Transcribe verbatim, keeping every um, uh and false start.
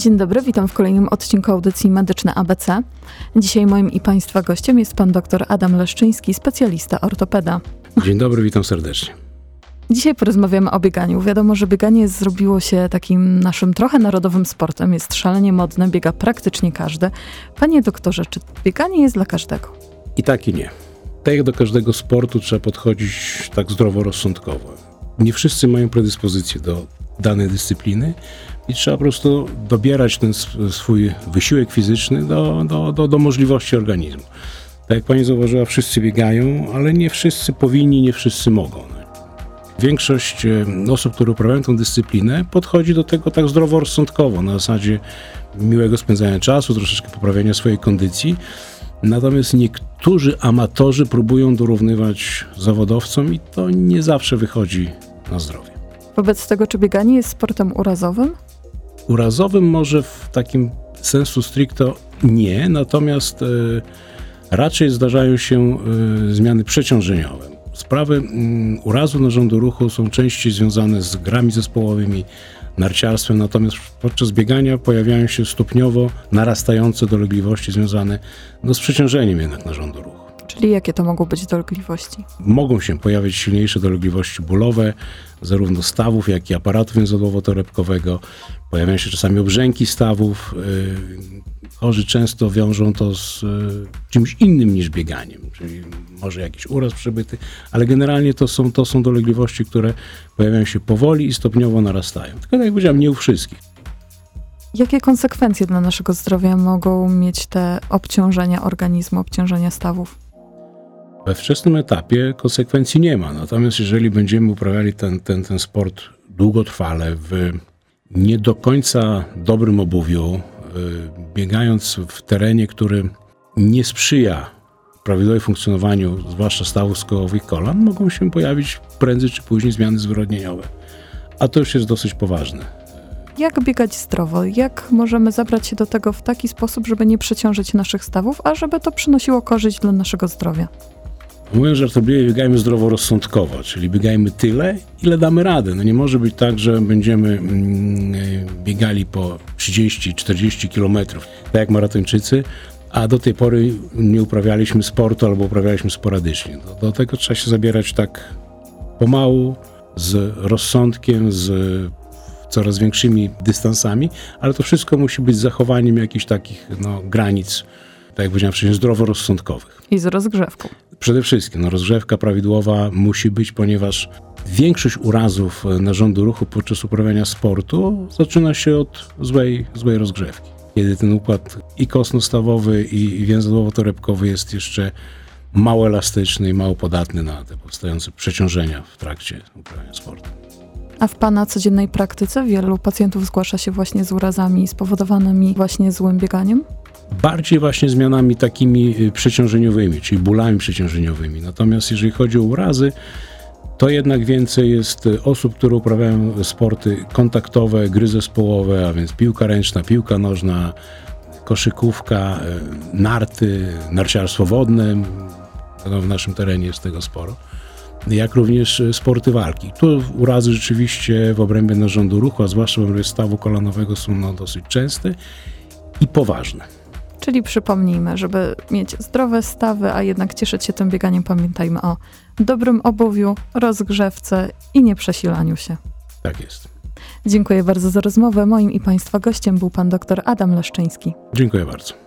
Dzień dobry, witam w kolejnym odcinku audycji Medyczne A B C. Dzisiaj moim i Państwa gościem jest pan dr Adam Leszczyński, specjalista ortopeda. Dzień dobry, witam serdecznie. Dzisiaj porozmawiamy o bieganiu. Wiadomo, że bieganie zrobiło się takim naszym trochę narodowym sportem. Jest szalenie modne, biega praktycznie każdy. Panie doktorze, czy bieganie jest dla każdego? I tak i nie. Tak jak do każdego sportu trzeba podchodzić tak zdroworozsądkowo. Nie wszyscy mają predyspozycję do danej dyscypliny i trzeba po prostu dobierać ten swój wysiłek fizyczny do, do, do, do możliwości organizmu. Tak jak pani zauważyła, wszyscy biegają, ale nie wszyscy powinni, nie wszyscy mogą. Większość osób, które uprawiają tę dyscyplinę, podchodzi do tego tak zdroworozsądkowo, na zasadzie miłego spędzania czasu, troszeczkę poprawiania swojej kondycji. Natomiast niektórzy amatorzy próbują dorównywać zawodowcom i to nie zawsze wychodzi na zdrowie. Wobec tego, czy bieganie jest sportem urazowym? Urazowym może w takim sensu stricto nie, natomiast y, raczej zdarzają się y, zmiany przeciążeniowe. Sprawy y, urazu narządu ruchu są częściej związane z grami zespołowymi, narciarstwem, natomiast podczas biegania pojawiają się stopniowo narastające dolegliwości związane no, z przeciążeniem jednak narządu ruchu. Czyli jakie to mogą być dolegliwości? Mogą się pojawić silniejsze dolegliwości bólowe, zarówno stawów, jak i aparatu więzadłowo-torebkowego. Pojawiają się czasami obrzęki stawów. Chorzy często wiążą to z czymś innym niż bieganiem, czyli może jakiś uraz przebyty, ale generalnie to są, to są dolegliwości, które pojawiają się powoli i stopniowo narastają. Tylko tak jak powiedziałem, nie u wszystkich. Jakie konsekwencje dla naszego zdrowia mogą mieć te obciążenia organizmu, obciążenia stawów? We wczesnym etapie konsekwencji nie ma, natomiast jeżeli będziemy uprawiali ten, ten, ten sport długotrwale w nie do końca dobrym obuwiu, biegając w terenie, który nie sprzyja prawidłowemu funkcjonowaniu, zwłaszcza stawów skołowych kolan, mogą się pojawić prędzej czy później zmiany zwyrodnieniowe. A to już jest dosyć poważne. Jak biegać zdrowo? Jak możemy zabrać się do tego w taki sposób, żeby nie przeciążyć naszych stawów, a żeby to przynosiło korzyść dla naszego zdrowia? Mówiąc żartobliwie, biegajmy zdroworozsądkowo, czyli biegajmy tyle, ile damy radę. No nie może być tak, że będziemy mm, biegali po trzydzieści czterdzieści kilometrów, tak jak maratończycy, a do tej pory nie uprawialiśmy sportu albo uprawialiśmy sporadycznie. Do, do tego trzeba się zabierać tak pomału, z rozsądkiem, z coraz większymi dystansami, ale to wszystko musi być z zachowaniem jakichś takich no, granic, tak jak powiedziałem wcześniej, zdroworozsądkowych. I z rozgrzewką. Przede wszystkim no, rozgrzewka prawidłowa musi być, ponieważ większość urazów narządu ruchu podczas uprawiania sportu zaczyna się od złej, złej rozgrzewki. Kiedy ten układ i kostno-stawowy, i więzadłowo-torebkowy jest jeszcze mało elastyczny i mało podatny na te powstające przeciążenia w trakcie uprawiania sportu. A w Pana codziennej praktyce wielu pacjentów zgłasza się właśnie z urazami spowodowanymi właśnie złym bieganiem? Bardziej właśnie zmianami takimi przeciążeniowymi, czyli bólami przeciążeniowymi. Natomiast jeżeli chodzi o urazy, to jednak więcej jest osób, które uprawiają sporty kontaktowe, gry zespołowe, a więc piłka ręczna, piłka nożna, koszykówka, narty, narciarstwo wodne. W naszym terenie jest tego sporo. Jak również sporty walki. Tu urazy rzeczywiście w obrębie narządu ruchu, a zwłaszcza w obrębie stawu kolanowego są no, dosyć częste i poważne. Czyli przypomnijmy, żeby mieć zdrowe stawy, a jednak cieszyć się tym bieganiem, pamiętajmy o dobrym obuwiu, rozgrzewce i nieprzesilaniu się. Tak jest. Dziękuję bardzo za rozmowę. Moim i Państwa gościem był pan dr Adam Leszczyński. Dziękuję bardzo.